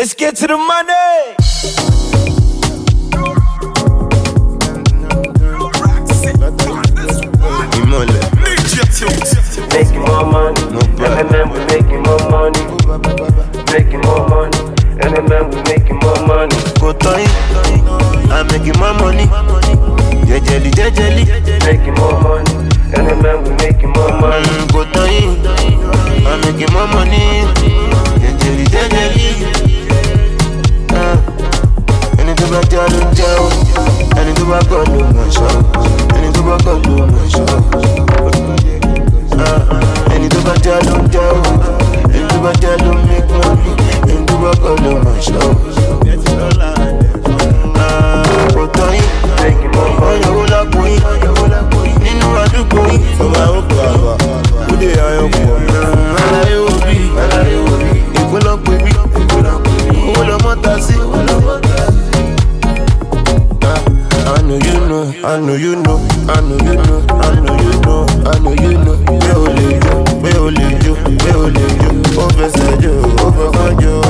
Let's get to the money. Making more money, M&M, we making more money. Making more money, M&M, we making more money. Go toy, I'm making more money. Jejeli. Making more money, M&M, we making more money. Go toy, I'm making more money. Jejeli. Ẹni tó bá jẹ́ ló ń jẹ́ o, ẹni tó bá kọ́ ló mọ̀ ṣọ́, ẹni tó bá kọ́ ló mọ̀ ṣọ́. Ẹni tó bá jẹ́ ló ń jẹ́ o, ẹni tó bá jẹ́ ló ń make money, ẹni tó bá kọ́ ló mọ̀ ṣọ́. Kò tọ́ yín, ọ̀yọ̀wó lápò yín, nínú àdúgbò yín. Ọmọ àwọn kò àbá, ó lè ayọ̀ pọ̀. Aláyé òbí, ìpínlọ̀ pé bí, owó lọ́mọ ta sí. I know you know, I know you know, I know you know, I know you know, I know you know. Where only you, where only you, where only you. Ó fẹsẹ̀ jò, ó fọkàn jò.